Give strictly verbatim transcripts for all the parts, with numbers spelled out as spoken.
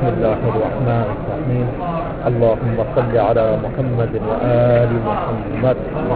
بسم الله الرحمن الرحيم. اللهم صل على محمد وآل محمد.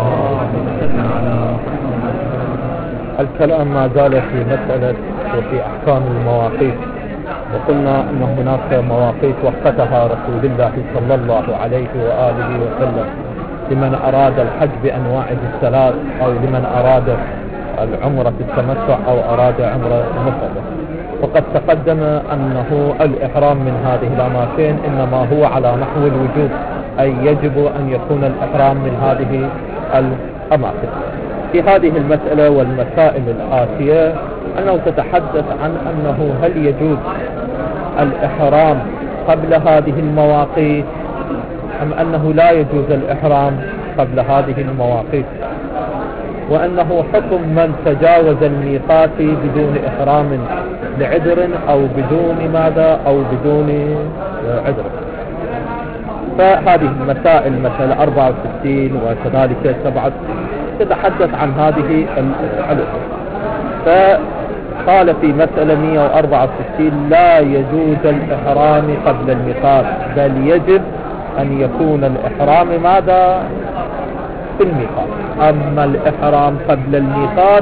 الكلام ما زال في مسألة وفي أحكام المواقيت، وقلنا أن هناك مواقيت وقتها رسول الله صلى الله عليه وآله وسلم لمن أراد الحج بأنواعه الثلاث، أو لمن أراد العمرة التمتع أو أراد عمرة مفردة. وقد تقدم أنه الإحرام من هذه الأماكن إنما هو على نحو الوجوب، أي يجب أن يكون الإحرام من هذه الأماكن. في هذه المسألة والمسائل الآتية أنه تتحدث عن أنه هل يجوز الإحرام قبل هذه المواقيت أم أنه لا يجوز الإحرام قبل هذه المواقيت، وأنه حكم من تجاوز الميقات بدون إحرام لعذر أو بدون ماذا أو بدون عذر. فهذه المسائل مسألة أربعة وستين وكذلك سبعة تتحدث عن هذه الحلول. فقال في مسألة مئة وأربعة وستين لا يجوز الإحرام قبل الميقات، بل يجب أن يكون الإحرام ماذا في الميقات. أما الإحرام قبل الميقات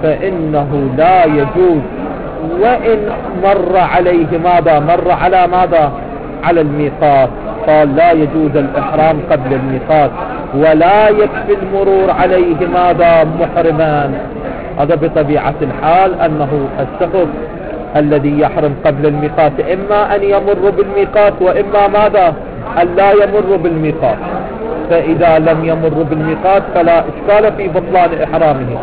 فإنه لا يجوز، وإن مر عليه ماذا مر على ماذا على الميقات. قال لا يجوز الإحرام قبل الميقات، ولا يكفي المرور عليه ماذا محرمان. هذا بطبيعة الحال أنه الشخص الذي يحرم قبل الميقات إما أن يمر بالميقات وإما ماذا أن لا يمر بالميقات. فإذا لم يمر بالميقات فلا إشكال في بطلان إحرامه،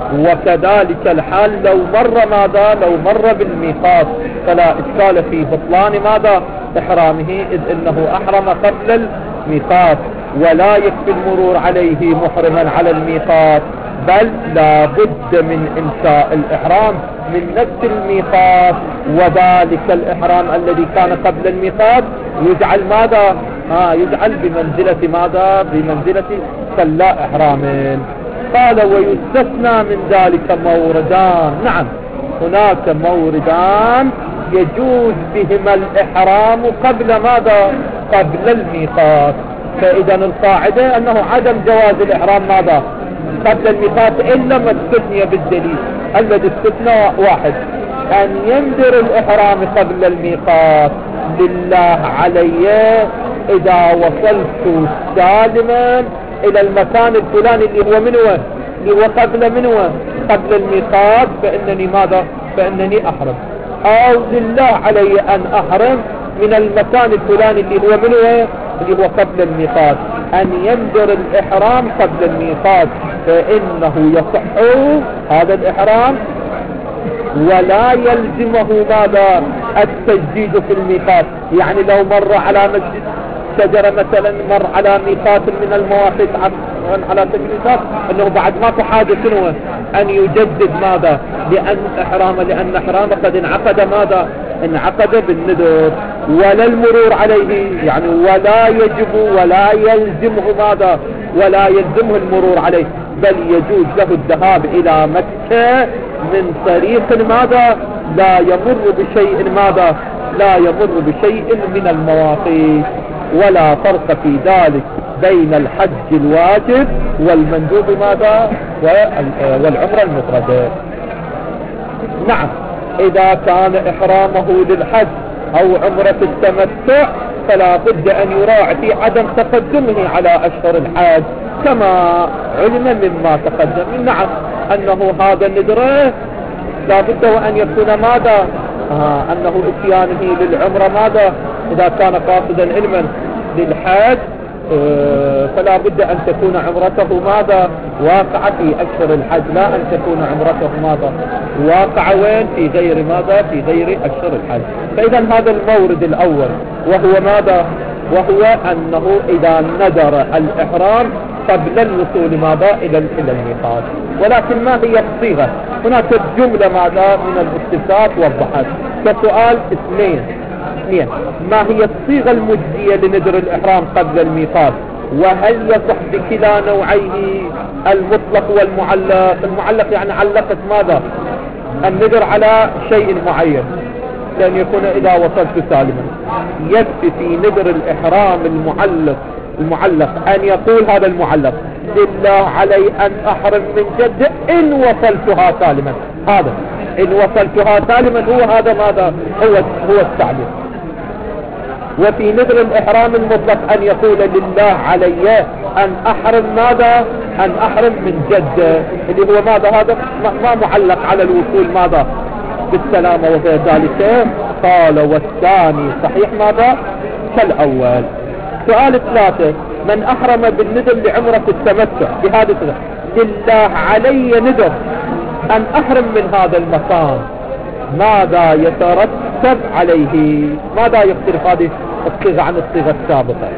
وكذلك الحال لو مر ماذا لو مر بالميقات فلا إشكال في بطلان ماذا إحرامه، إذ إنه أحرم قبل الميقات. ولا يكفي المرور عليه محرما على الميقات، بل لا بد من إنشاء الإحرام من نفس الميقات، وذلك الإحرام الذي كان قبل الميقات يجعل ماذا آه يجعل بمنزلة ماذا بمنزلة سلا إحرام. قال ويستثنى من ذلك موردان. نعم، هناك موردان يجوز بهما الإحرام قبل ماذا قبل الميقات. فإذا القاعدة أنه عدم جواز الإحرام ماذا قبل الميقات إلا ما استثني بالدليل. الذي استثنى واحد أن ينذر الإحرام قبل الميقات لله علي إذا وصلت سالما إلى المكان الفلاني اللي هو منه اللي هو قبل منه قبل الميقات فإنني ماذا فإنني أحرم، أو لله علي أن أحرم من المكان الفلاني اللي هو منه اللي هو قبل الميقات. أن ينذر الإحرام قبل الميقات فإنه يصح هذا الإحرام، ولا يلزمه ماذا التجديد في الميقات. يعني لو مر على مسجد شجرة مثلا، مر على ميقات من المواقيت على تجديدات، انه بعد ما حاجة شنو ان يجدد ماذا لان احرامه لان احرامه قد انعقد ماذا انعقد بالنذر. ولا المرور عليه، يعني ولا يجب ولا يلزمه ماذا ولا يلزمه المرور عليه، بل يجوز له الذهاب الى مكة من طريق ماذا لا يمر بشيء ماذا لا يمر بشيء من المواقيت. ولا فرق في ذلك بين الحج الواجب والمندوب ماذا والعمرة المفردة. نعم، إذا كان إحرامه للحج أو عمرة التمتع فلا بد أن يراعي في عدم تقدمه على أشهر الحج كما علم مما تقدم. نعم، أنه هذا النذر لا بد وأن يكون ماذا آه أنه اتيانه للعمرة ماذا إذا كان قاصدا علما للحج آه فلا بد أن تكون عمرته ماذا واقعة في أشهر الحج، لا أن تكون عمرته ماذا واقعة وين في غير ماذا في غير أشهر الحج. فإذا هذا المورد الأول وهو ماذا وهو أنه إذا نذر الإحرام قبل الوصول ماذا إلى الميقات. ولكن ما هي الصيغة؟ هناك جملة ماذا من الاستفسارات وضحت كسؤال اثنين اثنين ما هي الصيغة المجزية لنذر الإحرام قبل الميقات؟ وهل يصح بكلا نوعيه المطلق والمعلق؟ المعلق يعني علقت ماذا النذر على شيء معين، لأن يكون إذا وصلت سالما. يكفي في نذر الإحرام المعلق المعلق أن يقول هذا المعلق لله علي أن أحرم من جدة إن وصلتها سالما. هذا إن وصلتها سالما هو هذا ماذا هو هو التعبير. وفي نذر الإحرام المطلق أن يقول لله علي أن أحرم ماذا أن أحرم من جدة، اللي هو ماذا هذا ما معلق على الوصول ماذا بالسلامة وغير ذلك. قال والثاني صحيح ماذا كالأول. سؤال ثلاثة: من أحرم بالنذر لعمرة التمتع بهذا لله علي نذر أن أحرم من هذا المكان، ماذا يترتب عليه؟ ماذا يختلف هذه الصيغة عن الصيغة السابقة؟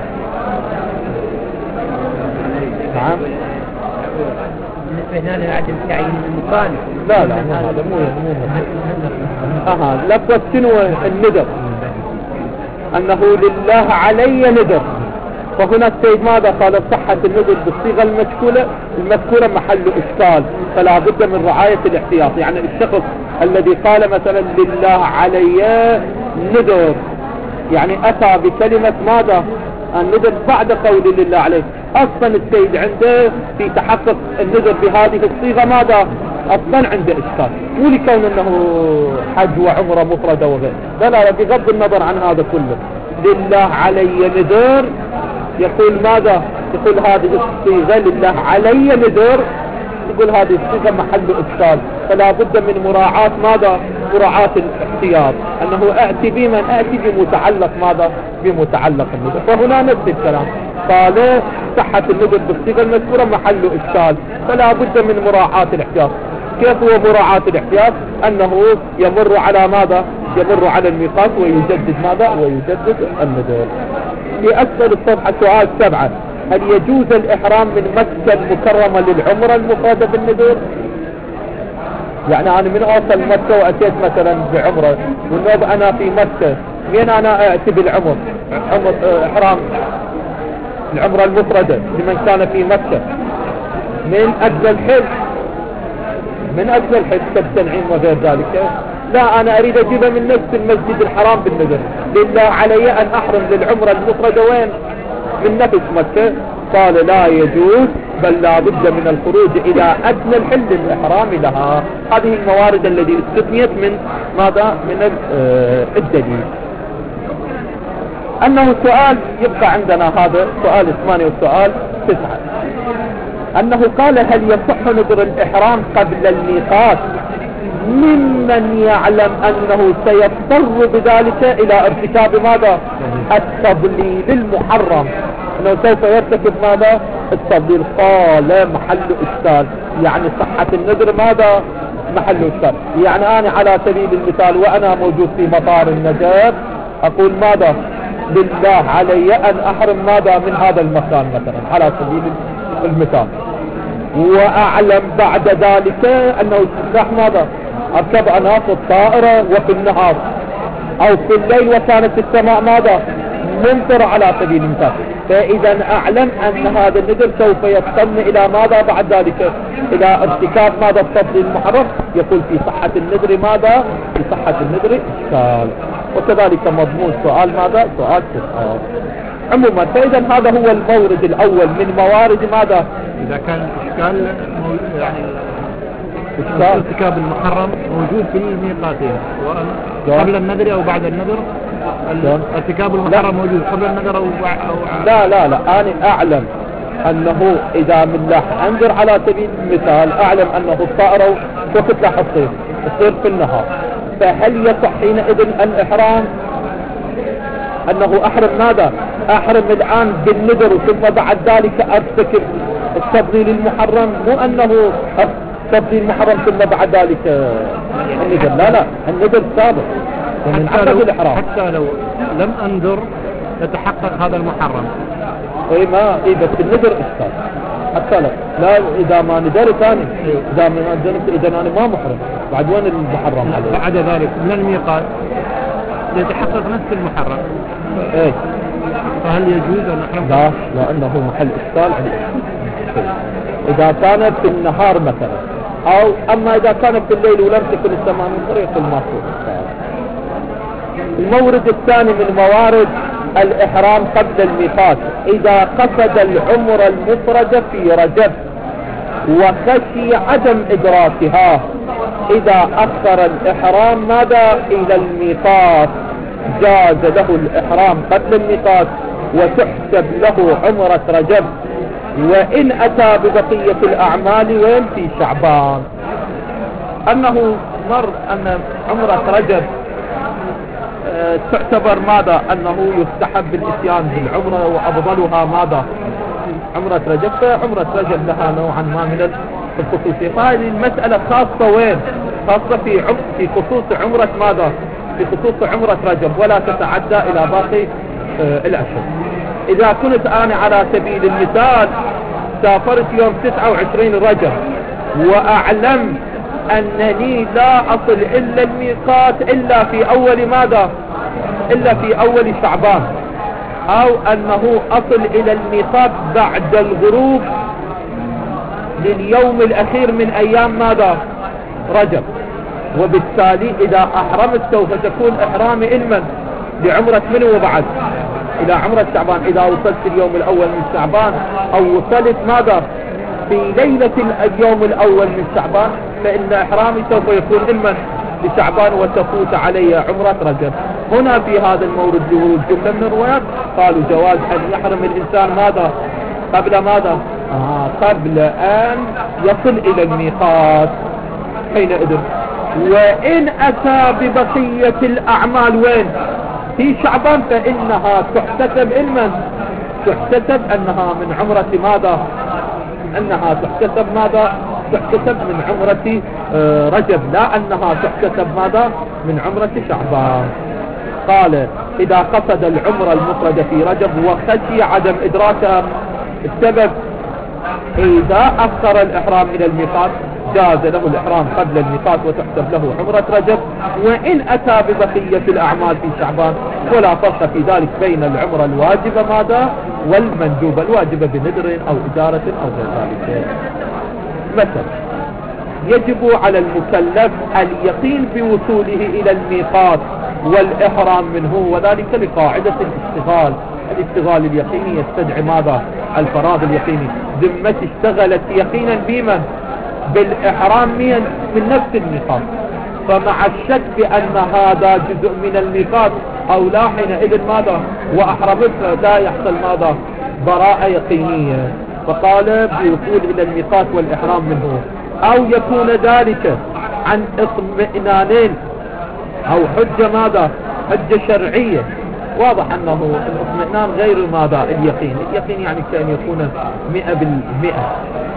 نعم. بالنسبة هنا لعدم تعيين المكان. لا لا مو هذا مو مو اها لفظ شنو النذر؟ أنه لله علي نذر. فهنا السيد ماذا قال؟ صحة النذر بالصيغة المذكورة المذكورة محل إشكال، فلا بد من رعاية الاحتياط. يعني الشخص الذي قال مثلا لله علي نذر يعني أتى بكلمة ماذا النذر بعد قول لله عليه. أصلا السيد عنده في تحقق النذر بهذه الصيغة ماذا أصلا عنده إشكال، مو لكون أنه حج وعمرة مفردة وغير، لا لا بغض النظر عن هذا كله. لله علي نذر يقول ماذا؟ يقول هذه الصيغة لله علي نذر، يقول هذه الصيغة محل إشكال، فلا بد من مراعاة ماذا؟ مراعاة الاحتياط، أنه أأتي بمن أأتي بمتعلق ماذا؟ بمتعلق النذر. فهنا نفس الكلام، قال صحة النذر بالصيغة المذكورة محل إشكال، فلا بد من مراعاة الاحتياط. كيف هو مراعاة الاحتياط؟ أنه يمر على ماذا؟ يمر على الميقات ويجدد ماذا؟ ويجدد النذر. في أسفل الصفحة سؤال سبعة: هل يجوز الإحرام من مكة المكرمة للعمرة المفردة بالنذر؟ يعني أنا من أوصل مكة وأتيت مثلا بعمرة والنوب أنا في مكة، مين أنا أأتي بالعمر عمر إحرام العمرة المفردة لمن كان في مكة من أجل الحج من أجل الحج كالتنعيم وغير ذلك؟ لا، أنا أريد أجيبها من نفس المسجد الحرام بالنذر. لله علي أن أحرم للعمرة المفردة وين؟ من نفس مكة. قال لا يجوز، بل لا بد من الخروج إلى أدنى الحل للإحرام لها. هذه الموارد التي استثنيت من ماذا؟ من الدليل. أنه سؤال يبقى عندنا هذا سؤال ثمانية وسؤال تسعة، أنه قال هل يصح نذر الإحرام قبل الميقات ممن يعلم أنه سيضطر بذلك إلى ارتكاب ماذا؟ التضليل المحرم، أنه سوف يرتكب ماذا؟ التضليل. قال محل إشكال، يعني صحة النذر ماذا؟ محل إشكال. يعني أنا على سبيل المثال وأنا موجود في مطار النجف أقول ماذا؟ لله علي أن أحرم ماذا من هذا المكان مثلا على سبيل المثال، وأعلم بعد ذلك أنه راح ماذا؟ أركب أنا في الطائرة وفي النهار أو في الليل وكانت السماء ماذا؟ ممطرة على سبيل المثال، فإذا أعلم أن هذا النذر سوف يتم إلى ماذا بعد ذلك؟ إلى ارتكاب ماذا؟ التفضيل المحرم. يقول في صحة النذر ماذا؟ في صحة النذر إشكال. وكذلك مضمون سؤال ماذا؟ سؤال تسعة. عموما فإذا هذا هو المورد الأول من موارد ماذا؟ إذا كان الإشكال يعني ارتكاب المحرم موجود في الميقاتين قبل النذر أو بعد النذر، ارتكاب المحرم موجود قبل النذر أو بعد. لا لا لا أنا أعلم أنه إذا من لاح أنذر على سبيل المثال، أعلم أنه الطائرة وقت لاح الصيف الصيف في النهار، فهل يصح حينئذ الإحرام أنه أحرم ماذا؟ أحرم الآن بالنذر ثم بعد ذلك أرتكب التفضيل المحرم، مو أنه التفضيل المحرم ثم بعد ذلك النذر. لا لا، النذر سابق ومن عقد الإحرام. حتى لو لم أنذر يتحقق هذا المحرم. اي ما اي بس النذر إشكال. حتى لا لا إذا ما نذر ثاني، إذا ما نذرت إذا أنا ما محرم بعد وين المحرم عليه؟ بعد ذلك من الميقات يتحقق نفس المحرم. ايه فهل يجوز أن أحرم؟ لا، لأنه محل إشكال. إذا كانت في النهار مثلا، أو أما إذا كانت في الليل ولم تكن السماء ممطرة يقول ما فيه. المورد الثاني من موارد الإحرام قبل الميقات: إذا قصد العمرة المفردة في رجب وخشي عدم إدراكها، إذا أخر الإحرام ماذا إلى الميقات جاز له الإحرام قبل الميقات وتحسب له عمرة رجب، وإن أتى ببقية الأعمال وين في شعبان. أنه مر أن عمرة رجب أه تعتبر ماذا أنه يستحب الاتيان بالعمرة وأفضلها ماذا عمرة رجب، فعمرة رجب لها نوعا ما من الخصوصية. فهذه المسألة خاصة وين؟ خاصة في عم في خصوص عمرة ماذا في خصوص عمرة رجب، ولا تتعدى إلى باقي أه الأشهر. إذا كنت أنا على سبيل المثال سافرت يوم تسعة وعشرين رجب وأعلم أنني لا أصل إلا الميقات إلا في أول ماذا إلا في أول شعبان، أو أنه أصل إلى الميقات بعد الغروب لليوم الأخير من أيام ماذا رجب، وبالتالي إذا أحرمت سوف تكون إحرامي إلمن لعمرة من وبعد إلى عمرة شعبان. إذا وصلت اليوم الأول من شعبان أو وصلت ماذا في ليلة اليوم الأول من شعبان فإن إحرامي سوف يكون إلمن لشعبان وتفوت علي عمرة رجب. هنا في هذا المورد لورود جملة من الروايات قالوا جواز أن يحرم الإنسان ماذا قبل ماذا آه قبل أن يصل إلى الميقات حينئذ. وإن أتى ببقية الأعمال وين في شعبان فإنها تحتسب إلمن تحتسب أنها من عمرة ماذا أنها تحتسب ماذا تحتسب من عمرة آه رجب، لا أنها تحتسب ماذا من عمرة شعبان. قال إذا قصد العمرة المفردة في رجب وخشي عدم إدراكها السبب، إذا أخر الإحرام إلى الميقات جاز له الإحرام قبل الميقات وتحسب له عمرة رجب، وإن أتى ببقية الأعمال في شعبان. ولا فرق في ذلك بين العمرة الواجبة ماذا والمندوبة، الواجبة بنذر أو إجارة أو غير ذلك. مثلا يجب على المكلف اليقين بوصوله إلى الميقات والإحرام منه، وذلك لقاعدة الاشتغال. الاشتغال اليقيني يستدعي ماذا الفراغ اليقيني. ذمتي اشتغلت يقينا بمن بالإحرام من نفس الميقات، فمع الشك بأن هذا جزء من الميقات أو لا حينئذ ماذا وأحرمت لا يحصل ماذا براءة يقينية. فقال بوصول إلى الميقات والإحرام منه، أو يكون ذلك عن اطمئنانين أو حجة ماذا حجة شرعية. واضح أنه الاطمئنان غير ماذا اليقين. اليقين يعني كان يكون مئة بالمئة،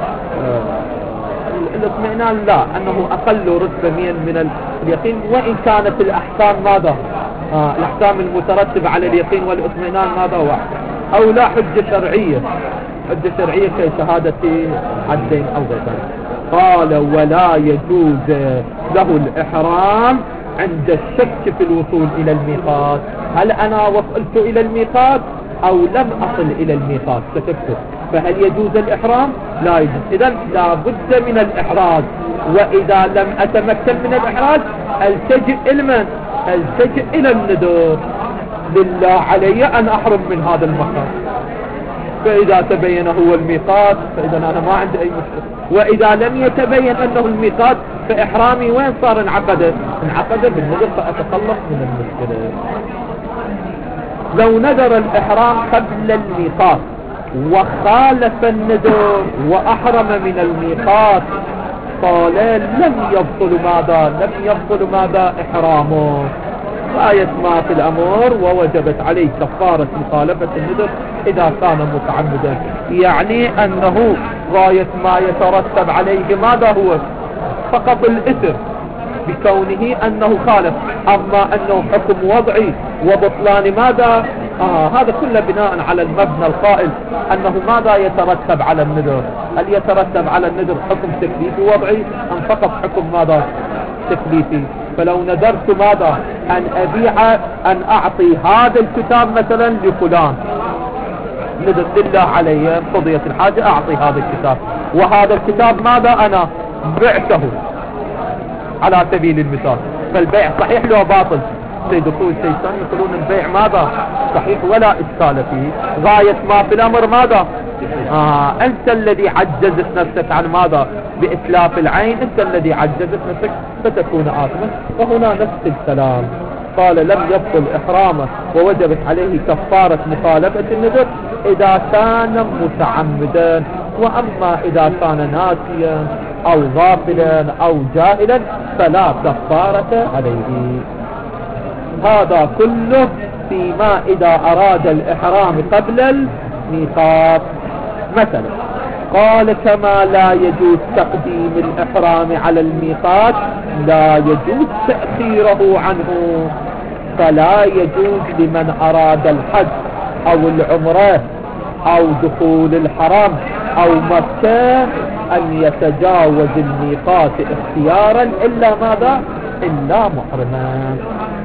الاطمئنان لا، أنه أقل رتبة من اليقين. وإن كانت الأحكام ماذا آه الأحكام المترتبة على اليقين والاطمئنان ماذا واحد، أو لا حجة شرعية حجة شرعية كشهادة عدين أو غير ذلك. قال ولا يجوز له الإحرام عند الشك في الوصول إلى الميقات. هل أنا وصلت إلى الميقات أو لم أصل إلى الميقات ستكتب، فهل يجوز الإحرام؟ لا يجوز. إذن لا بد من الإحراز، وإذا لم أتمكن من الإحراز التجئ إلى من؟ التجئ إلى النذر. لله علي أن أحرم من هذا المكان، فإذا تبين هو الميقات فإذا أنا ما عندي أي مشكلة، وإذا لم يتبين أنه الميقات فإحرامي وين صار انعقد؟ انعقد بالنذر فأتخلص من المشكلة. لو نذر الإحرام قبل الميقات وخالف النذر وأحرم من الميقات قال لم يبطل ماذا لم يبطل ماذا إحرامه، غاية ما في الأمر ووجبت عليه كفارة مخالفة النذر إذا كان متعمدا. يعني أنه غاية ما يترتب عليه ماذا هو فقط الإثم بكونه أنه خالف، أما أنه حكم وضعي وبطلان ماذا آه هذا كله بناء على المبنى القائل أنه ماذا يترتب على النذر. هل يترتب على النذر حكم تكليفي وضعي أم فقط حكم ماذا تكليفي؟ فلو نذرت ماذا أن أبيع أن أعطي هذا الكتاب مثلا لفلان، نذر لله علي قضية الحاجة أعطي هذا الكتاب، وهذا الكتاب ماذا أنا بعته على سبيل المثال، فالبيع صحيح له باطل. في دخول شيطان يقولون البيع ماذا صحيح ولا إشكال فيه. غاية ما في الأمر ماذا آه أنت الذي عجزت نفسك عن ماذا بإتلاف العين، أنت الذي عجزت نفسك فتكون آثما. وهنا نفس الكلام، قال لم يبطل إحرامه ووجبت عليه كفارة مخالفة النذر إذا كان متعمدا، وأما إذا كان ناسيا أو غافلا أو جاهلا فلا كفارة عليه. هذا كله فيما إذا أراد الإحرام قبل الميقات. مثلا قال كما لا يجوز تقديم الإحرام على الميقات لا يجوز تأخيره عنه، فلا يجوز لمن أراد الحج أو العمرة أو دخول الحرم أو مكة أن يتجاوز الميقات اختيارا إلا ماذا إلا محرما.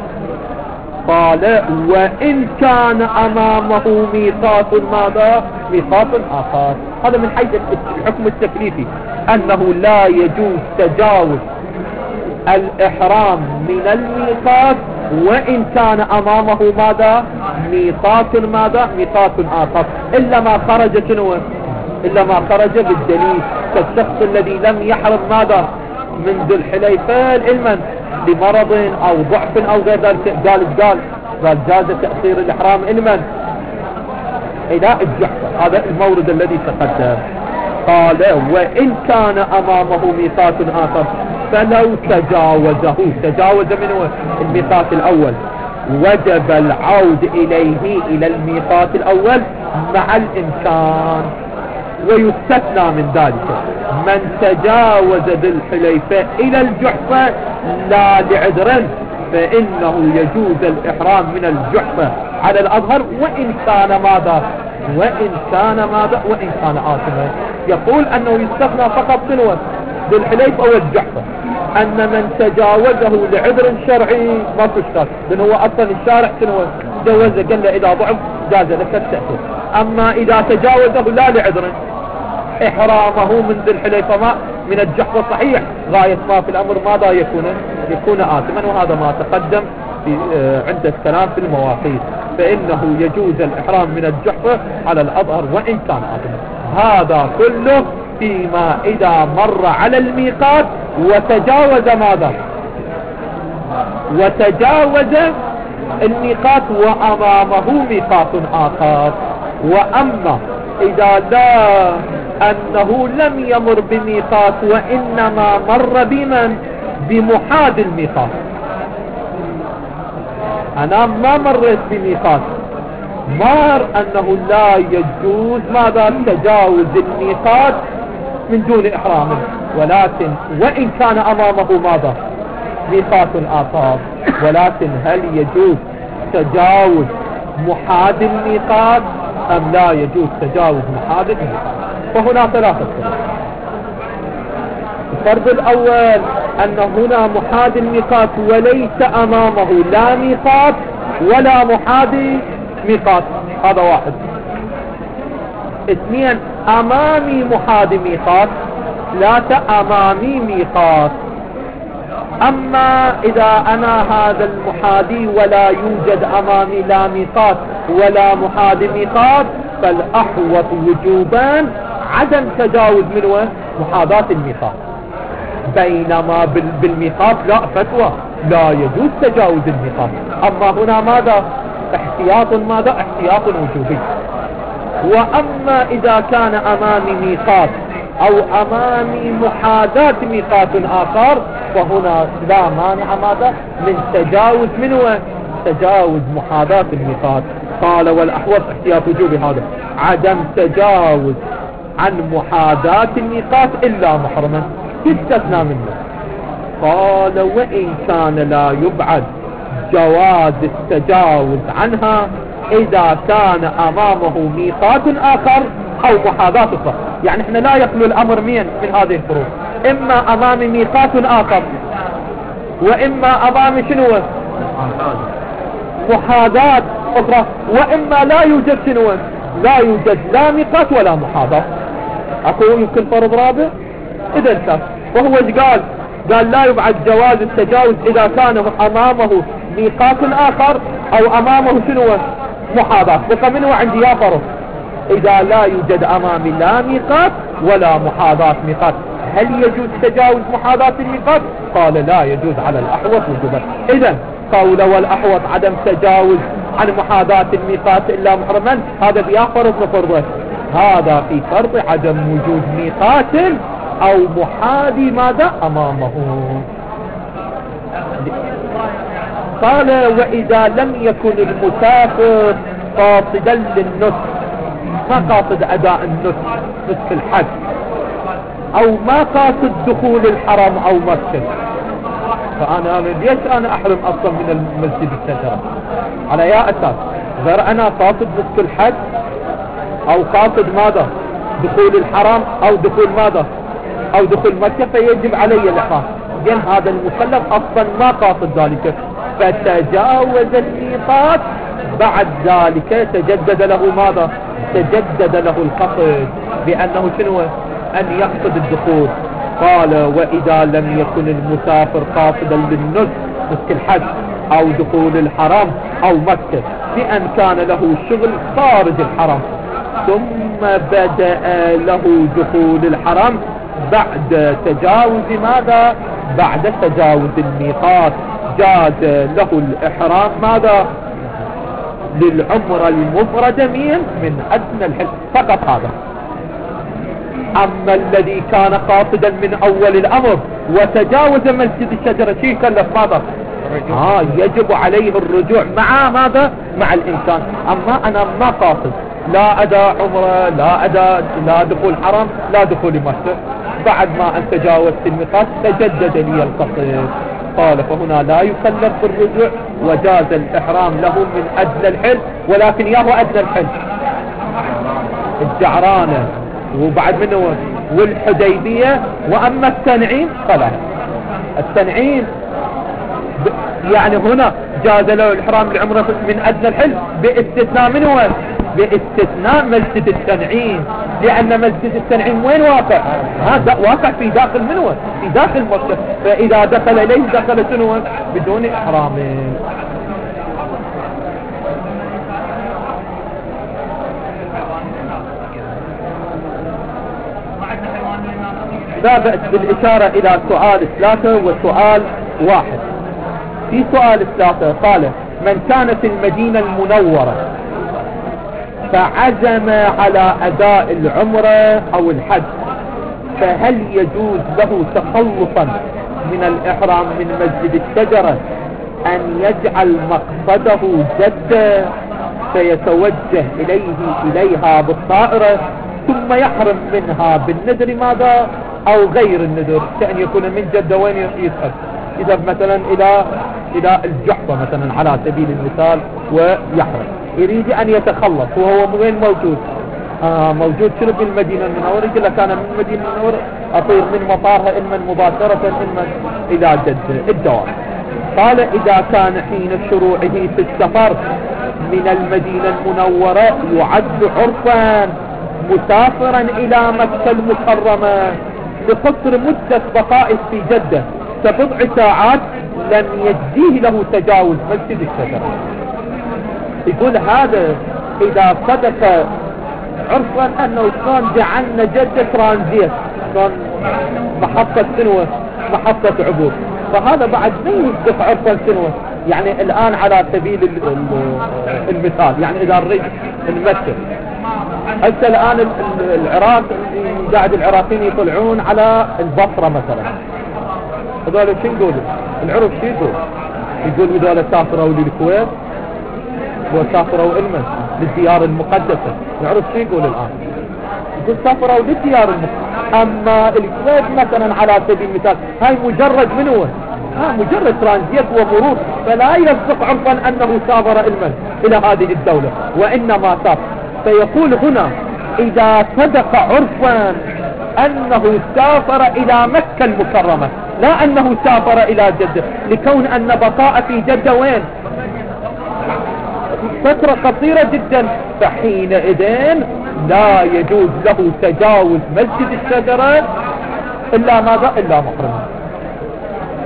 قال وإن كان أمامه ميقات ماذا ميقات آخر. هذا من حيث الحكم التكليفي أنه لا يجوز تجاوز الإحرام من الميقات وإن كان أمامه ماذا ميقات ماذا ميقات آخر، إلا ما خرج شنو إلا ما خرج بالدليل، كالشخص الذي لم يحرم ماذا من ذو الحليفة علما لمرض أو ضعف أو غير ذلك، قال قال قال جاز تأخير الإحرام علما إلى الجحفة. هذا المورد الذي تقدم. قال وإن كان أمامه ميقات آخر فلو تجاوزه تجاوز منه الميقات الأول وجب العود إليه إلى الميقات الأول مع الإمكان. ويستثنى من ذلك من تجاوز ذي الحليفة إلى الجحفة لا لعذر فإنه يجوز الإحرام من الجحفة على الأظهر وإن كان ماذا وإن كان ماذا وإن كان آثما. يقول أنه يستثنى فقط سنوة ذي الحليفة أو الجحفة، أن من تجاوزه لعذر شرعي ما تشتاك، لأنه هو أصلا الشارع سنوة جوزه قال له إذا ضعف جاز لك التأثير. أما إذا تجاوزه لا لعذر إحرامه من ذي الحليفة ما من الجحفة صحيح، غاية ما في الأمر ماذا يكون يكون آثما. وهذا ما تقدم في عند الكلام في المواقيت، فإنه يجوز الإحرام من الجحفة على الأظهر وإن كان آثما. هذا كله فيما إذا مر على الميقات وتجاوز ماذا وتجاوز الميقات وأمامه ميقات آخر. وأما إذا لا أنه لم يمر بميقات وإنما مر بمن بمحاد الميقات، أنا ما مريت بميقات، مر أنه لا يجوز ماذا تجاوز الميقات من دون إحرام، ولكن وإن كان أمامه ماذا ميقات آخر، ولكن هل يجوز تجاوز محاد الميقات أم لا يجوز تجاوز محاد الميقات؟ فهنا ثلاثة فرق. الفرق الأول أن هنا محاد الميقات وليس أمامه لا ميقات ولا محاد ميقات، هذا واحد. اثنين أمامي محاد ميقات، ثلاثة أمامي ميقات. أما إذا أنا هذا المحادي ولا يوجد أمامي لا ميقات ولا محاد ميقات فالأحوط وجوبا عدم تجاوز من محاذاة الميقات، بينما بالميقات لا فتوى لا يجوز تجاوز الميقات. أما هنا ماذا احتياط ماذا احتياط وجوبي. وأما إذا كان أمامي ميقات أو أمامي محاذاة ميقات آخر فهنا لا مانع ماذا من تجاوز منه تجاوز محاذاة الميقات. قال والأحوط احتياط وجوبي هذا عدم تجاوز عن محاذاة الميقات إلا محرما يستثنى منه. قال وإن كان لا يبعد جواز التجاوز عنها إذا كان أمامه ميقات آخر أو محاذاة أخرى. يعني احنا لا يخلو الأمر من من هذه الفروق، إما أمامي ميقات آخر وإما أمامي شنو محاذاة أخرى، وإما لا يوجد شنو لا يوجد لا ميقات ولا محاذاة. أكو يمكن فرض رابع إذا انتهى. وهو ايش قال؟ قال لا يبعد جواز التجاوز إذا كان أمامه ميقات آخر أو أمامه شنو محاذاة، بقى منه عندي يا فرض إذا لا يوجد أمامي لا ميقات ولا محاذاة ميقات، هل يجوز تجاوز محاذاة الميقات؟ قال لا يجوز على الأحوط وجوبا. إذن قول والأحوط عدم تجاوز عن محاذاة الميقات إلا محرما، هذا بيا فرض لفرضه، هذا في فرض عدم وجود ميقات أو محاذي ماذا أمامه. قال وإذا لم يكن المسافر قاصدا للنسك، ما قاصد أداء النسك نسك الحج، أو ما قاصد دخول الحرم أو مسجد، فأنا ليش أنا أحرم أصلا من المسجد الشجرة على يا أساس؟ غير أنا قاصد نسك الحج أو قاصد ماذا دخول الحرم أو دخول ماذا أو دخول مكة، فيجب علي الإحرام. جن هذا المكلف أصلا ما قاصد ذلك، فتجاوز الميقات، بعد ذلك تجدد له ماذا؟ تجدد له القصد بأنه شنو؟ أن يقصد الدخول. قال وإذا لم يكن المسافر قاصدا للنسك نسك الحج أو دخول الحرم أو مكة، بأن كان له شغل خارج الحرم ثم بدأ له دخول الحرم بعد تجاوز ماذا؟ بعد تجاوز الميقات، جاز له الإحرام ماذا؟ للعمرة المفردة من من أدنى الحج فقط هذا. أما الذي كان قاصدا من أول الأمر وتجاوز مسجد الشجرة شيء كلف ماذا؟ آه يجب عليه الرجوع مع ماذا؟ مع الإنسان. أما أنا ما قاصد لا أداء عمرة لا أداء لا دخول حرم لا دخول مكة، بعد ما أن تجاوزت الميقات تجدد لي القصد، قال فهنا لا يكلف بالرجوع وجاز الإحرام له من أدنى الحج، ولكن ياهو أدنى الحج الجعرانة وبعد منه والحديبية. وأما التنعيم فلا، التنعيم يعني هنا جاز له الإحرام العمرة من أدنى الحج باستثناء منه باستثناء مسجد التنعيم، لأن مسجد التنعيم وين واقع؟ هذا واقع في داخل منه في داخل مكة، فإذا دخل إليه دخل شنو بدون إحرام. لا بأس بالإشارة إلى سؤال ثلاثة وسؤال واحد. في سؤال ثلاثة قال من كان في المدينة المنورة فعزم على أداء العمرة أو الحج، فهل يجوز له تخلصا من الإحرام من مسجد الشجرة أن يجعل مقصده جدة فيتوجه إليه إليها بالطائرة ثم يحرم منها بالنذر ماذا أو غير النذر، كأن يكون من جدة وين يذهب؟ إذا مثلا إلى إلى الجحفة مثلا على سبيل المثال ويحرم، يريد أن يتخلص وهو وين موجود؟ آه موجود شنو في المدينة المنورة؟ يقول لك أنا من المدينة المنورة أطير من مطارها إما مباشرة إما إلى جدة الدوام. قال إذا كان حين شروعه في السفر من المدينة المنورة يعد عرفا مسافرا إلى مكة المكرمة بقصر مدة بقائه في جدة كبضع ساعات، لم يجزيه له تجاوز مسجد الشجرة. يقول هذا إذا صدق عرفا أنه كان جعلنا جدة ترانزيت، كان محطة سنوة محطة عبور، فهذا بعد ما يصدق عرفا سنوة. يعني الآن على سبيل المثال يعني إذا نريد نمثل هسه الآن العراق قاعد العراقيين يطلعون على البصرة مثلا، هذول شو يقولوا؟ العرب شو يقول؟ يقول هذول سافروا للكويت وسافروا إلمن للديار المقدسة. العرب شو يقول الآن؟ يقول سافروا للديار المقدسة. أما الكويت مثلا على سبيل المثال هاي مجرد منو؟ ها مجرد ترانزيت ومرور، فلا يصدق عرفا أنه سافر إلمن إلى هذه الدولة وإنما سافر. فيقول هنا إذا صدق عرفا أنه سافر إلى مكة المكرمة لا أنه سافر إلى جدة، لكون أن بقاء في جدة وين؟ فترة قصيرة جدا، فحينئذ لا يجوز له تجاوز مسجد الشجرة إلا ماذا؟ إلا محرم.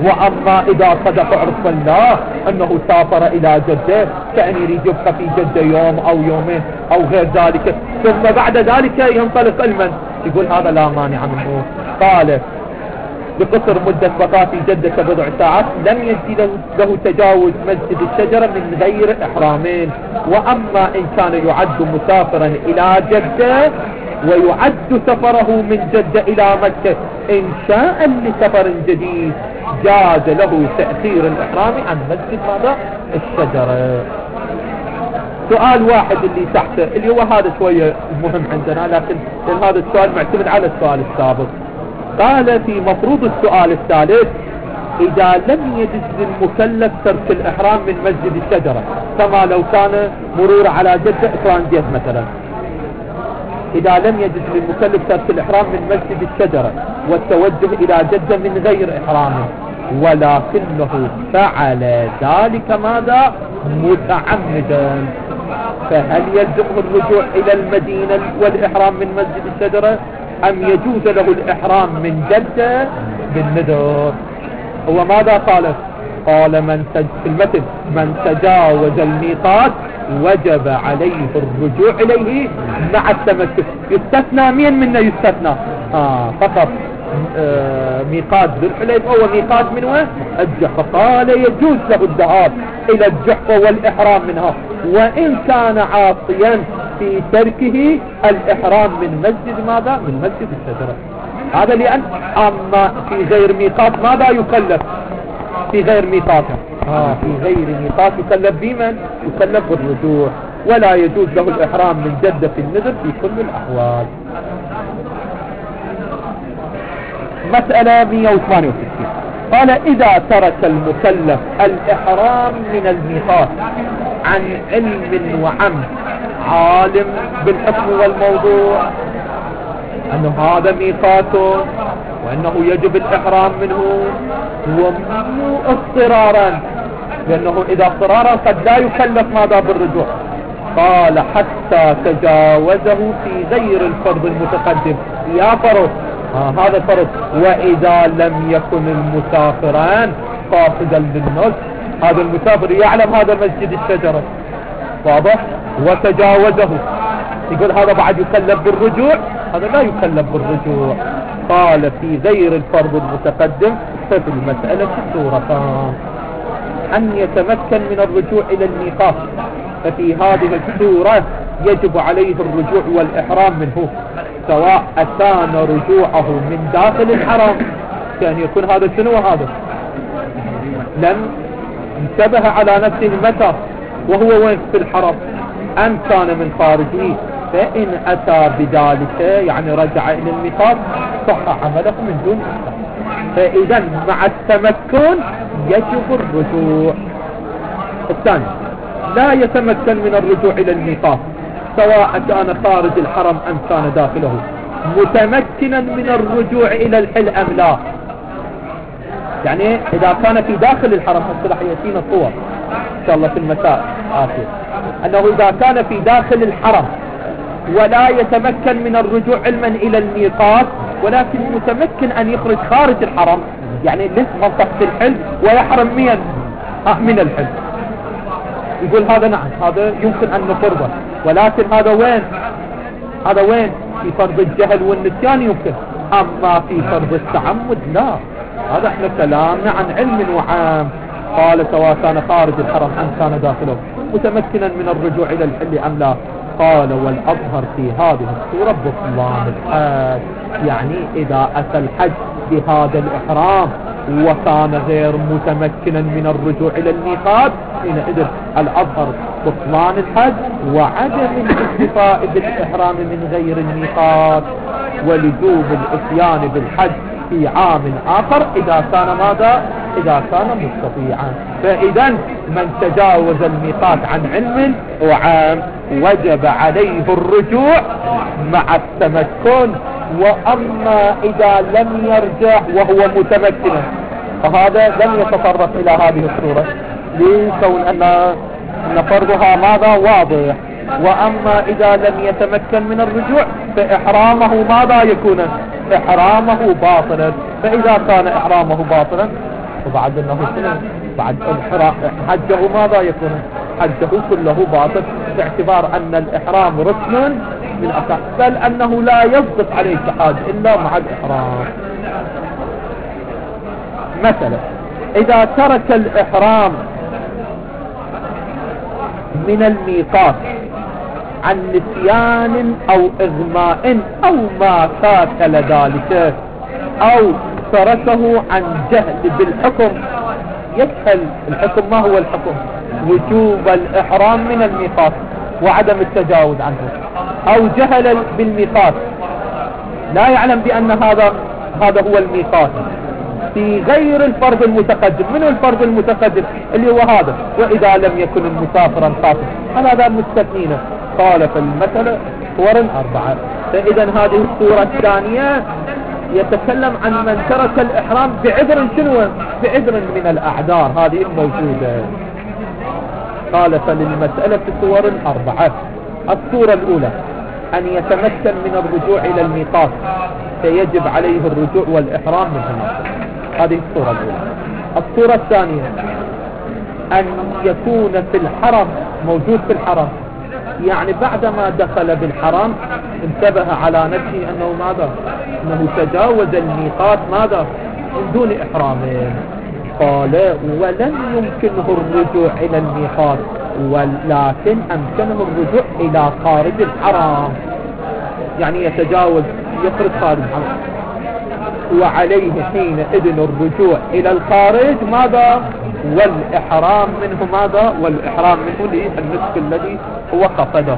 وأما إذا صدق عرف الله أنه سافر إلى جدة كأن يريد يبقى في جدة يوم أو يومين أو غير ذلك ثم بعد ذلك ينطلق المن، يقول هذا لا مانع منه. قال بقصر مدة بقاء في جدة بضع ساعات لم يجد له تجاوز مسجد الشجرة من غير إحرامين. وأما إن كان يعد مسافرا إلى جدة ويعد سفره من جدة إلى مكة إنشاء لسفر جديد جاز له تأخير الإحرام عن مسجد ماذا؟ الشجرة. سؤال واحد اللي تحته اللي هو هذا شوية مهم عندنا، لكن هذا السؤال معتمد على السؤال السابق. قال في مفروض السؤال الثالث إذا لم يجد للمكلف ترك الإحرام من مسجد الشجرة، كما لو كان مرور على جدة ترانزيت مثلا، إذا لم يجد للمكلف ترك الإحرام من مسجد الشجرة والتوجه إلى جدة من غير إحرام ولكنه فعل ذلك ماذا؟ متعمدا، فهل يلزمه الرجوع إلى المدينة والإحرام من مسجد الشجرة أم يجوز له الإحرام من جدة بالنذر؟ هو ماذا قال؟ قال من تج... في المتن من تجاوز الميقات وجب عليه الرجوع إليه مع التمسك. يستثنى مين منا يستثنى؟ آه فقط آه ميقات ذو الحليفة هو ميقات من وين؟ الجحفة. قال يجوز له الذهاب إلى الجحفة والإحرام منها وإن كان عاصيا في تركه الإحرام من مسجد ماذا؟ من مسجد الشجرة. هذا لأن أما في غير ميقات ماذا يكلف؟ في غير ميقات آه في غير ميقات يكلف بمن؟ يكلف بالرجوع، ولا يجوز له الإحرام من جدة في النذر في كل الأحوال. مسألة مئة وثمانية وستين قال إذا ترك المكلف الإحرام من الميقات عن علم وعمد عالم بالحكم والموضوع أنه هذا ميقاته وأنه يجب الإحرام منه ومو اضطرارا، لأنه إذا اضطرارا قد لا يكلف ماذا بالرجوع. قال حتى تجاوزه في غير الفرض المتقدم يا فرض آه هذا فرض، وإذا لم يكن المسافران قاصدا للنص، هذا المسافر يعلم هذا مسجد الشجرة واضح وتجاوزه، يقول هذا بعد يكلف بالرجوع؟ هذا لا يكلف بالرجوع. قال في غير الفرض المتقدم ففي المسألة صورتان: أن يتمكن من الرجوع إلى الميقات، ففي هذه الصورة يجب عليه الرجوع والإحرام منه، سواء كان رجوعه من داخل الحرم كان يكون هذا شنو هذا لم انتبه على نفسه متى وهو وين في الحرم أم كان من خارجه، فإن أتى بذلك يعني رجع إلى الميقات صح عمله من دون إحرام. فإذا مع التمكن يجب الرجوع. الثاني لا يتمكن من الرجوع إلى الميقات سواء كان خارج الحرم أم كان داخله، متمكنا من الرجوع إلى الحل أم لا. يعني إذا كان في داخل الحرم هسه راح يأتينا صور إن شاء الله في المساء آخر، أنه إذا كان في داخل الحرم ولا يتمكن من الرجوع علما إلى الميقات ولكن متمكن أن يخرج خارج الحرم، يعني لسه منطقة الحل ويحرم من آه من الحل، يقول هذا نعم هذا يمكن أن نفرضه، ولكن هذا وين؟ هذا وين؟ في فرض الجهل والنسيان يمكن، أما في فرض التعمد لا. هذا احنا كلامنا عن علم وعام. قال سواء كان خارج الحرم أم كان داخله، متمكنا من الرجوع إلى الحل أم لا. قال والأظهر في هذه الصورة بطلان الحج، يعني إذا أتى الحج بهذا الإحرام وكان غير متمكنا من الرجوع إلى الميقات، حينئذ الأظهر بطلان الحج وعدم الاكتفاء بالإحرام من غير الميقات، ولزوم الاتيان بالحج في عام آخر إذا كان ماذا؟ إذا كان مستطيعا. فإذا من تجاوز الميقات عن علم وعام وجب عليه الرجوع مع التمكن، وأما إذا لم يرجع وهو متمكن فهذا لم يتطرق إلى هذه الصورة لكون أن أن فرضها ماذا؟ واضح. وأما إذا لم يتمكن من الرجوع فإحرامه ماذا يكون؟ إحرامه باطلا. فإذا كان إحرامه باطلا وبعد أنه بعد الإحرام حجه ماذا يكون؟ حجه كله باطل، باعتبار أن الإحرام ركن من أركان، بل أنه لا يصدق عليه كحاج إلا مع الإحرام. مثلا إذا ترك الإحرام من الميقات عن نسيان أو إغماء أو ما شاكل ذلك، أو تركه عن جهل بالحكم، يجهل الحكم. ما هو الحكم؟ وجوب الإحرام من الميقات وعدم التجاوز عنه، أو جهل بالميقات لا يعلم بأن هذا هذا هو الميقات في غير الفرض المتقدم. من الفرض المتقدم اللي هو هذا، وإذا لم يكن المسافرا قاصدا، هذا مستثنين. قال في المثل صور أربعة. فإذا هذه الصورة الثانية يتكلم عن من ترك الإحرام بعذر شنو؟ بعذر من الأعذار هذه الموجودة. قال فللمسألة صور أربعة. الصورة الأولى أن يتمكن من الرجوع إلى الميقات، فيجب عليه الرجوع والإحرام من هناك. هذه الصورة الأولى. الصورة الثانية أن يكون في الحرم، موجود في الحرم، يعني بعدما دخل بالحرم انتبه على نفسه أنه ماذا؟ أنه تجاوز الميقات ماذا؟ من دون إحرام. قال ولن يمكنه الرجوع إلى الميقات، ولكن أمكنه الرجوع إلى خارج الحرم، يعني يتجاوز يخرج خارج الحرم، وعليه حينئذ الرجوع إلى الخارج ماذا؟ والإحرام منه ماذا؟ والإحرام منه للنسك الذي هو قصده.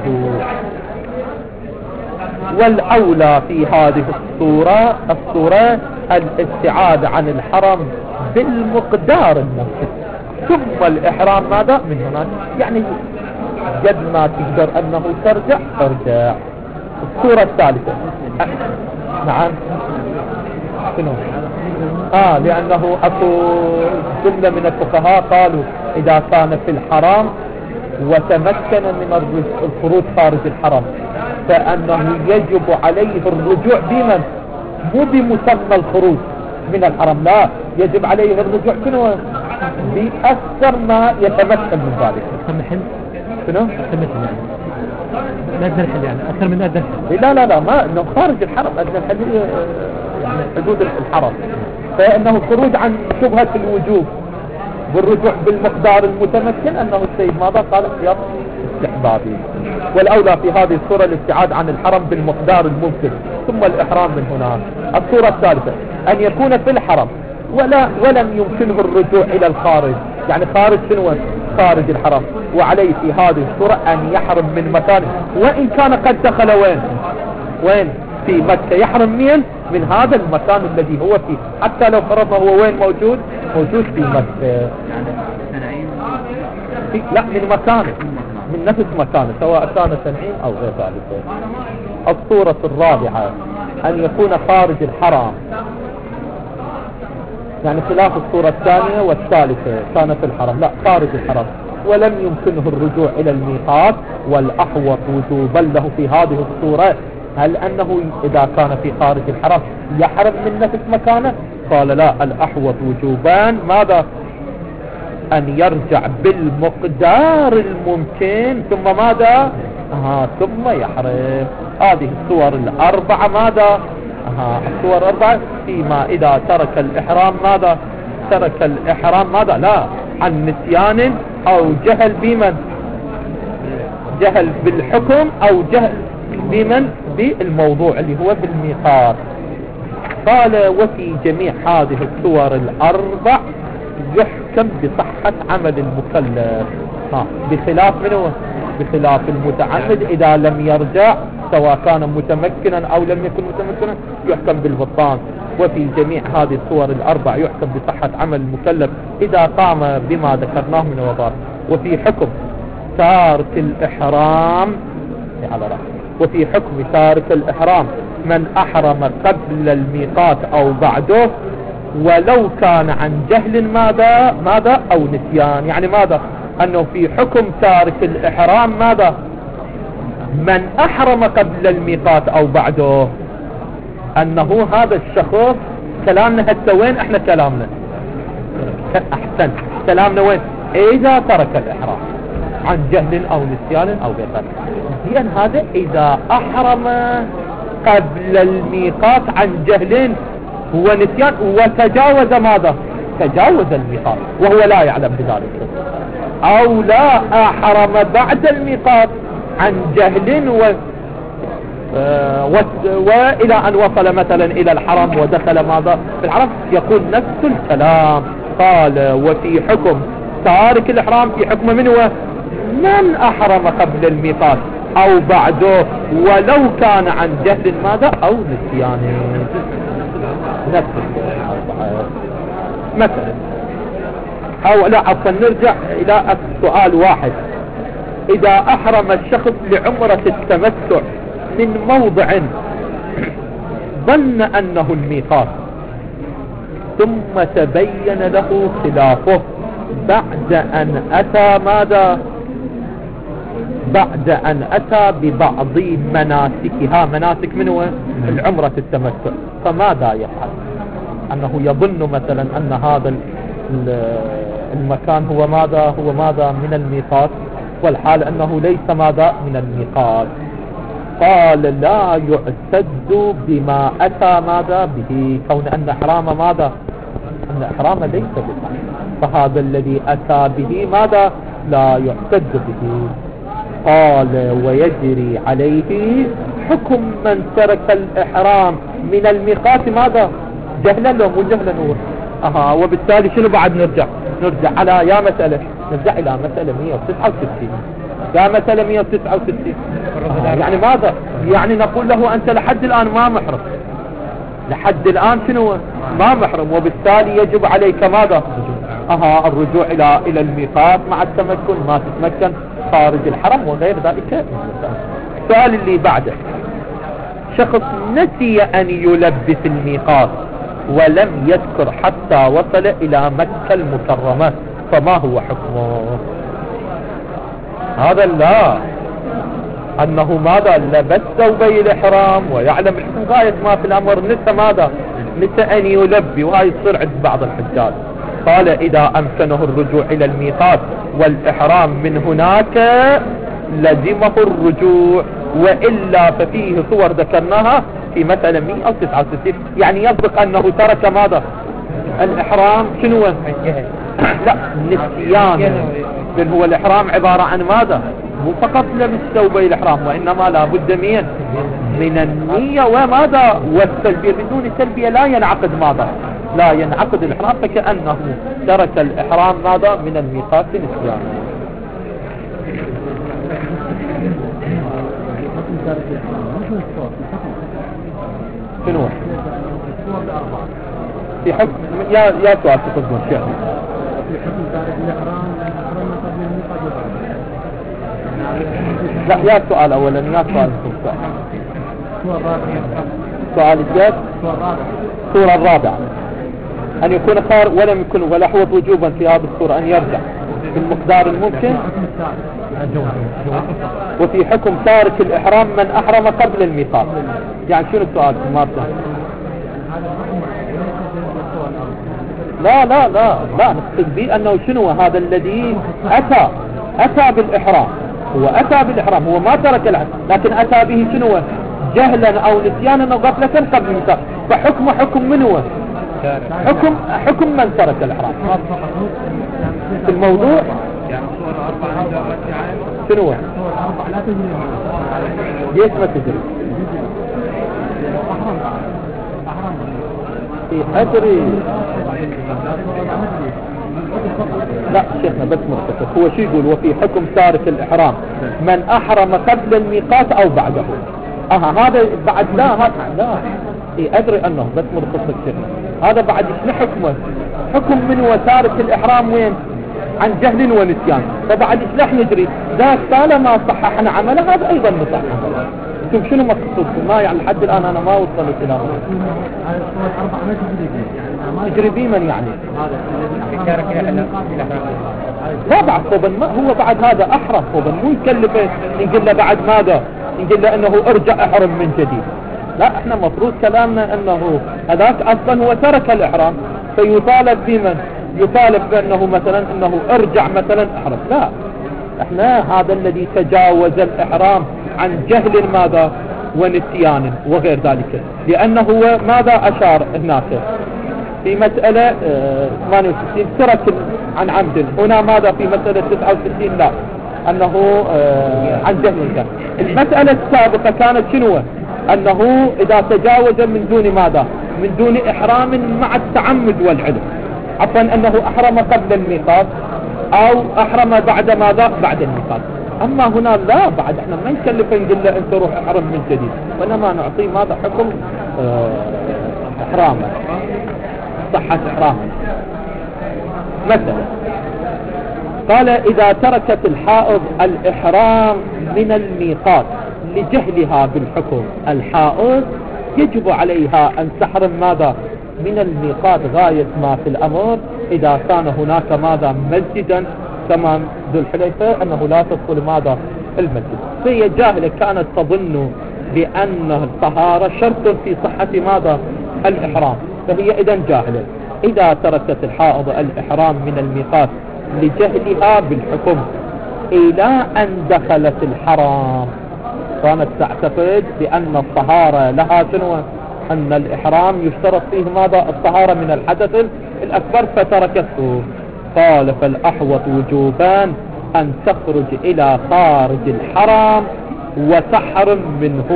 والأولى في هذه الصورة الصورة الابتعاد عن الحرم بالمقدار الممكن، ثم الإحرام ماذا؟ من هناك، يعني قد ما تقدر أنه ترجع ترجع. الصورة الثالثة أه. نعم شنو؟ آه لأنه أكو جملة من الفقهاء قالوا إذا كان في الحرام وتمكن من الخروج خارج الحرم فأنه يجب عليه الرجوع بمن؟ مو بمسمى الخروج من الحرم، لا، يجب عليه الرجوع شنو؟ بأكثر ما يتمكن من ذلك. أكثر من حل؟ شنو؟ أكثر من يعني أدنى الحل، يعني أكثر من أدنى الحل. لا لا لا ما إنه خارج الحرم، أدنى الحل يعني حدود الحرم، فإنه الخروج عن شبهة الوجوب والرجوع بالمقدار المتمكن أنه السيد ماذا قال؟ اختيار استحبابي. والأولى في هذه الصورة الابتعاد عن الحرم بالمقدار الممكن، ثم الإحرام من هنا. الصورة الثالثة أن يكون في الحرم ولا ولم يمكنه الرجوع إلى الخارج، يعني خارج شنو؟ خارج الحرم، وعليه في هذه الصورة أن يحرم من مكانه، وإن كان قد دخل وين؟ وين؟ في مكة، يحرم من من هذا المكان الذي هو فيه، حتى لو فرضنا هو وين موجود؟ موجود في مكة، في لا من مكانه، من نفس مكانه، سواء كان تنعيم أو غير ذلك. الصورة الرابعة أن يكون خارج الحرم، يعني خلاف الصورة الثانية والثالثة، كان في الحرم، لا خارج الحرم ولم يمكنه الرجوع إلى الميقات، والأحوط وجوبا له في هذه الصورة هل أنه إذا كان في خارج الحرم يحرم من نفس مكانه؟ قال لا، الأحوط وجوبان ماذا؟ أن يرجع بالمقدار الممكن ثم ماذا؟ آه ثم يحرم. هذه الصور الأربعة ماذا؟ آه الصور الأربعة فيما إذا ترك الإحرام ماذا؟ ترك الإحرام ماذا؟ لا، عن نسيان أو جهل بمن؟ جهل بالحكم أو جهل بمن؟ بالموضوع اللي هو بالميقات. قال وفي جميع هذه الصور الأربع يحكم بصحة عمل المكلف، ها بخلاف منه؟ بخلاف المتعمد إذا لم يرجع، سواء كان متمكنا أو لم يكن متمكنا يحكم بالبطلان. وفي جميع هذه الصور الأربع يحكم بصحة عمل المكلف إذا قام بما ذكرناه من وظائف. وفي حكم تارك الإحرام على رأسه، وفي حكم تارك الإحرام من أحرم قبل الميقات أو بعده ولو كان عن جهل ماذا ماذا أو نسيان. يعني ماذا؟ أنه في حكم تارك الإحرام ماذا؟ من أحرم قبل الميقات أو بعده، أنه هذا الشخص كلامنا حتى وين احنا كلامنا احسن كلامنا وين؟ اذا ترك الاحرام عن جهل او نسيان او غير ذلك. زين هذا اذا احرم قبل الميقات عن جهل ونسيان وتجاوز ماذا؟ تجاوز الميقات وهو لا يعلم بذلك، او لا احرم بعد الميقات عن جهل و آه و... والى ان وصل مثلا الى الحرم ودخل ماذا في الحرم، يقول نفس الكلام. قال وفي حكم تارك الاحرام في حكم من هو؟ من احرم قبل الميقات او بعده ولو كان عن جهل ماذا او نسيان. نفس مثلا او لا عفوا نرجع الى سؤال واحد. اذا احرم الشخص لعمرة التمتع من موضع ظن انه الميقات ثم تبين له خلافه بعد ان اتى ماذا؟ بعد ان اتى ببعض مناسكها. مناسك من هو؟ العمرة التمتع. فماذا يفعل؟ انه يظن مثلا ان هذا المكان هو ماذا؟ هو ماذا؟ من الميقات، والحال انه ليس ماذا؟ من الميقات. قال لا يعتد بما اتى ماذا به، كون ان احرام ماذا؟ ان احرام ليس به، فهذا الذي اتى به ماذا؟ لا يعتد به. قال ويجري عليه حكم من ترك الاحرام من الميقات ماذا؟ جهلا لو مو جهلا هو. اها وبالتالي شنو بعد نرجع؟ نرجع على يا مسألة، نرجع الى مسألة مية وتسعة وستين. يا مسألة مية وتسعة وستين آه يعني ماذا؟ يعني نقول له انت لحد الان ما محرم، لحد الان شنو؟ ما محرم، وبالتالي يجب عليك ماذا؟ اها الرجوع الى الى الميقات مع التمكن، ما تتمكن خارج الحرم وغير ذلك. السؤال اللي بعده، شخص نسي ان يلبس الميقات ولم يذكر حتى وصل الى مكة المكرمة، فما هو حكمه؟ هذا لا انه ماذا؟ لبس ثوبي الاحرام ويعلم الحكم غاية ما في الامر، نسى ماذا؟ نسى ان يلبي، وهي تصير عند بعض الحجاج. قال اذا امكنه الرجوع الى الميقات والاحرام من هناك لزمه الرجوع، والا ففيه صور ذكرناها في مسألة مئة وتسعة وستين. يعني يصدق انه ترك ماذا؟ الاحرام شنو؟ لا نسيان، لان هو الاحرام عبارة عن ماذا؟ مو فقط لبس ثوبي الاحرام، وانما لا بد من من النية وماذا؟ والتلبية. بدون التلبية لا ينعقد ماذا؟ لا ينعقد الاحرام، فكأنه ترك الاحرام ماذا؟ من الميقات نسيان. شنو في حكم يا يا سؤال تقدم شيخ؟ لا يا سؤال اولا، يا سؤال سؤال الجاد الصورة الرابعة ان يكون خار ولم يكن ولا حوض وجوبا في هذه الصورة ان يرجع بالمقدار الممكن. وفي حكم تارك الاحرام من احرم قبل الميقات. يعني شنو السؤال في المارسة؟ لا لا لا لا نقصد به انه شنو هذا الذي اتى اتى بالاحرام، هو اتى بالاحرام، هو ما ترك الاحرام لكن اتى به شنو؟ جهلا او نسيانا او غفلة قبل الميقات، فحكمه حكم من هو؟ حكم حكم من ترك الاحرام في الموضوع. شنو هو؟ ليش ما تدري؟ أدري لا شيخنا بس مختصر. هو شو يقول؟ وفي حكم تارك الإحرام من أحرم قبل الميقات أو بعده. أها هذا بعد لا هذا لا إيه أدري أنه بس مختصر شيخنا. هذا بعد شنو حكمه؟ حكم من هو تارك الإحرام وين؟ عن جهل ونسيان، فبعد ايش راح نجري؟ ذاك طالما صححنا عمله هذا ايضا نصحح عمله. شوف شنو مقصودكم؟ ما يعني لحد الان انا ما وصلت الى تجري بي من يعني لا بعد طبعا ما هو بعد هذا احرم طبعا، مو يكلفه نقول له بعد ماذا؟ نقول له انه ارجع احرم من جديد. لا احنا مفروض كلامنا انه هذاك اصلا هو ترك الاحرام، فيطالب بمن؟ يطالب بأنه مثلا أنه ارجع مثلا احرم. لا، احنا هذا الذي تجاوز الإحرام عن جهل ماذا ونسيان وغير ذلك، لأنه هو ماذا أشار هناك في مسألة ثمانية وستين ترك عن عمد، هنا ماذا في مسألة تسعة وستين لا، أنه عن جهل. المسألة السابقة كانت شنو؟ أنه إذا تجاوز من دون ماذا، من دون إحرام مع التعمد والعلم، عفوا أنه أحرم قبل الميقات أو أحرم بعد ماذا، بعد الميقات. أما هنا لا، بعد احنا ما نكلف نقول له أنت روح أحرم من جديد، وإنما نعطيه ماذا حكم اه إحرامه، صحة إحرامه. مثلا قال إذا تركت الحائض الإحرام من الميقات لجهلها بالحكم، الحائض يجب عليها أن تحرم ماذا من الميقات غاية ما في الأمر إذا كان هناك ماذا مسجدا كما ذو الحليفة أنه لا تدخل ماذا المسجد. فهي جاهلة كانت تظن بأن الطهارة شرط في صحة ماذا الإحرام، فهي إذن جاهلة. إذا تركت الحائض الإحرام من الميقات لجهلها بالحكم إلى أن دخلت الحرام، كانت تعتقد بأن الطهارة لها شنو، أن الإحرام يشترط فيه ماذا الطهارة من الحدث الأكبر فتركته. قال فالأحوط وجوبان أن تخرج إلى خارج الحرام وتحرم منه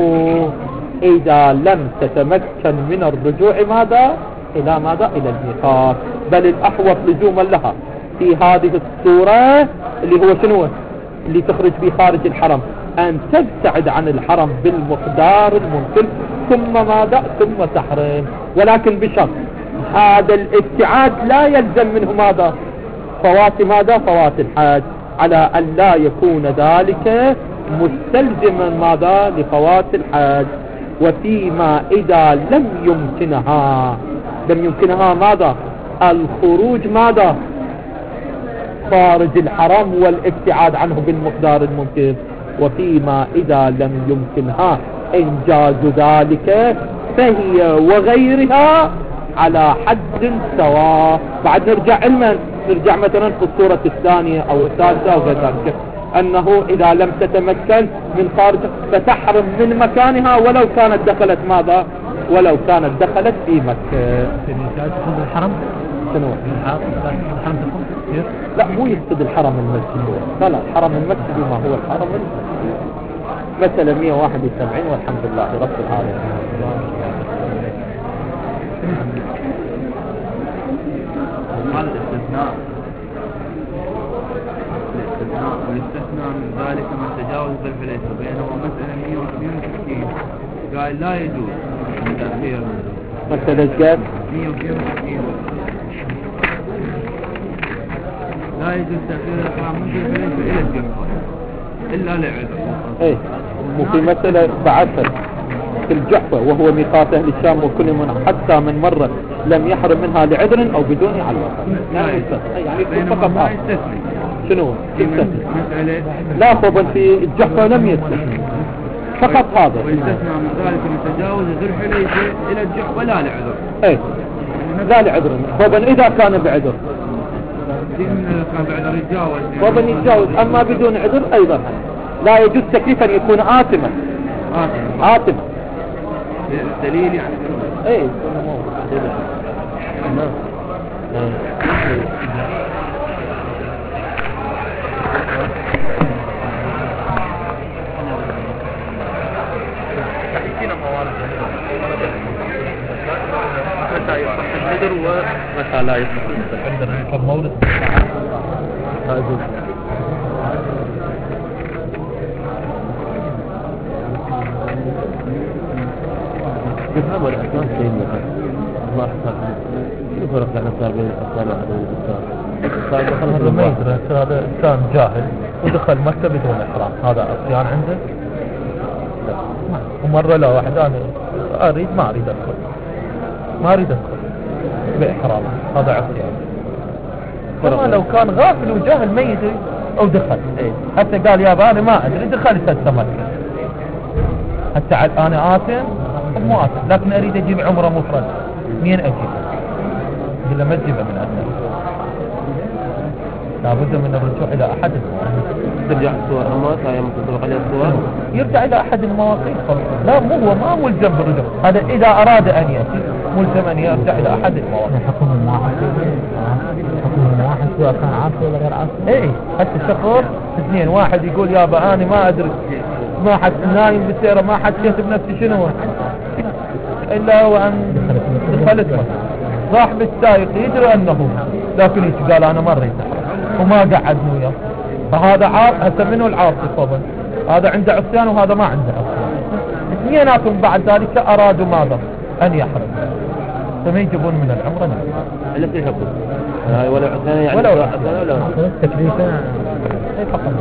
إذا لم تتمكن من الرجوع ماذا إلى ماذا إلى الميقات. بل الأحوط لزوما لها في هذه الصورة اللي هو شنو اللي تخرج به خارج الحرم أن تبتعد عن الحرم بالمقدار الممكن ثم ماذا ثم تحرم، ولكن بشرط هذا الابتعاد لا يلزم منه ماذا فوات ماذا فوات الحج، على أن لا يكون ذلك مستلزما ماذا لفوات الحج. وفيما إذا لم يمكنها لم يمكنها ماذا الخروج ماذا خارج الحرم والابتعاد عنه بالمقدار الممكن، وفيما إذا لم يمكنها إنجاز ذلك فهي وغيرها على حد سواء. بعد نرجع علما نرجع مثلا في الصورة الثانية أو الثالثة أو غير ذلك أنه إذا لم تتمكن من خارج فتحرم من مكانها ولو كانت دخلت ماذا ولو كانت دخلت في مكة. تدخل الحرم شنو الحرم تدخل؟ لا مو يقصد الحرم المسجد، لا لا الحرم المسجد ما هو الحرم مثلا مئة وواحد وسبعين والحمد لله رب العالمين. قال الاستثناء الاستثناء والاستثناء من ذلك من تجاوز ذو الحليفة بينما مسألة مئة وستين قال لا يجوز تأخير مسألة قال مئة وستين لا يجوز تأخير الإحرام من ذو الحليفة إلى الجحفة إلا لعذر. ايه وفي مسألة بعثر في الجحفة وهو ميقات أهل الشام وكل من حتى من مرة لم يحرم منها لعذر أو بدون علقة يعني فقط آه. شنو مسألة لا خبا في الجحفة لم يستثني فقط هذا. ويستثنى من ذلك من تجاوز ذو الحليفة إلى الجحفة لا لعذر. ايه لا لعذر خبا إذا كان بعذر كان بعذر يتجاوز خبا يتجاوز، أما بدون عذر أيضا لا يجوز تكليفا يكون آثما آثما آثما دليل يعني ايه متى يصح النذر ومتى لا يصح النذر عندنا كم مورد هذا الأحكام شيء ما أحسن شو فرق الأحكام بين الأحكام والأحكام؟ هذا ما يدرك، هذا إنسان جاهل ودخل مكة بدون إحرام، هذا عصيان عنده؟ لا ومرة لا واحد أنا أريد ما أريد أدخل ما أريد أدخل بإحرام، هذا عصيان. كما لو كان غافل وجاهل ما يدري أو دخل حتى قال يا أنا ما أدري دخلت هسه مكة حتى أنا آثم مو آثم لكن أريد أجيب عمره مفرد مين أجيب؟ إلا ما تجيبه من أثناء لابد من الرجوع إلى أحد المواقيت. ترجع الصور أما كان ممكن عليه الصور يرجع إلى أحد المواقيت خلاص. لا مو هو ما ملزم بالرجوع، هذا إذا أراد أن يأتي ملزم أن يرجع إلى أحد المواقيت. حكم واحد حكم واحد سواء كان عاصي ولا غير عاصي. إيه حتى الشخص اثنين، واحد يقول يابا أنا ما أدري ما حد نايم بالسيارة ما حد شيت بنفسي شنو إلا هو أن دخلت مثلا صاحب السائق يدري أنه لكن ايش قال أنا مريت وما قعدني وياه، فهذا عار هسه منه العاصي طبعا، هذا عنده عصيان وهذا ما عنده عصيان، اثنيناتهم بعد ذلك أرادوا ماذا أن يحرم، فما يجيبون من العمرة نفسه. إلا في حكم هاي ولا عثاني يعني ولا عثاني ولا تكليفه أي فقط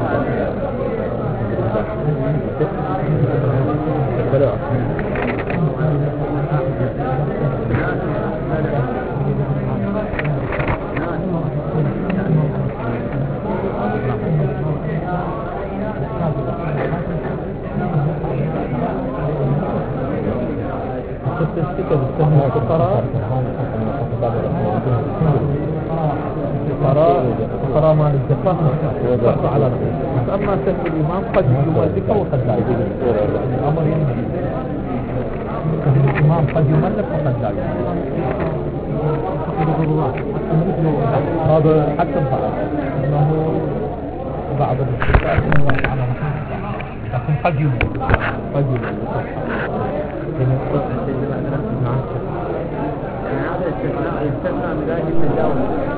الفقراء الفقراء الفقراء مال الزكاة يصرف على نفسه، أما سهم الإمام قد يملكه وقد لا يملك، الأمر يمشي، الإمام قد يملك وقد لا يملك. هذا حتى بعض أنه بعض الاستثناءات أنه على نفسه لكن قد يملك قد يملك. نعم. هذا الاستثناء يستثنى من ذلك التجاوز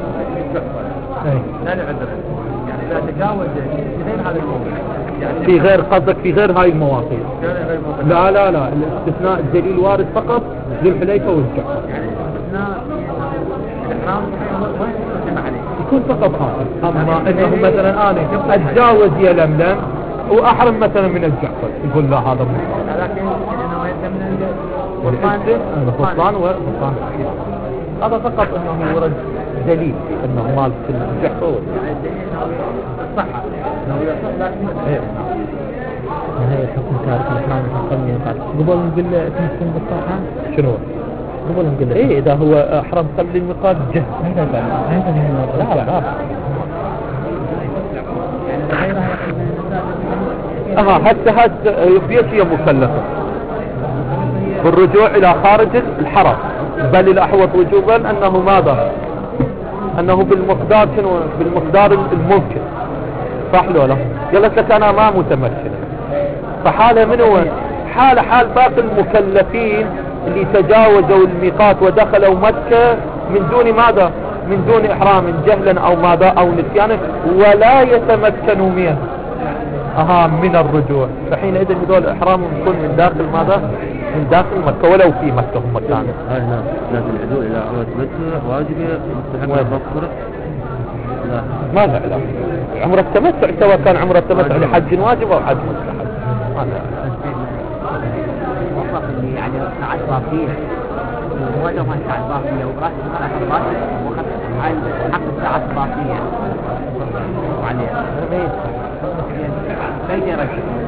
لا لعذر، يعني إذا تجاوز غير هذا الموضوع يعني في غير قصدك في غير هاي المواقيت؟ لا لا لا الاستثناء الدليل وارد فقط للحليفة والجعفر، يعني الاستثناء الإحرام وين يجمع عليه يكون فقط هذا. أما إنه مثلا أنا أتجاوز يا لملم وأحرم مثلا من الجعفر يقول لا هذا مو لكن إنه يتم الفصلان وفصلان هذا فقط انه يورد دليل انه مال في الجحفة صحة ايه هي حكم تارك الإحرام الحكمية قبل نقول تمسكن بالصحة شنو قبل نقول ايه اذا هو احرم قبل الميقات جه لا لا اها حتى هذا يبيت هي مكلفة بالرجوع الى خارج الحرم، بل الاحوط وجوبا انه ماذا انه بالمقدار شنو بالمقدار الممكن، صح لو لا قالت لك انا ما متمكن، فحالة من هو حال حال باقي المكلفين اللي تجاوزوا الميقات ودخلوا مكة من دون ماذا من دون احرام جهلا او ماذا او نسيانا ولا يتمكنوا منه اها من الرجوع، فحينئذ هذول احرامهم يكون من داخل ماذا من داخل مكة ولو في مكة هم مكان. هاي هنا لازم العدول الى عمرة مكة واجبة مستحبة مفطرة لا ما له علاقة عمرة التمتع سواء كان عمرة التمتع لحج واجب او حج مستحب ما له وصف اللي يعني ساعات باقية ووجه ما ساعات باقية وراس المرأة الباقية وخذ حق الساعات الباقية وعليها بيت رجل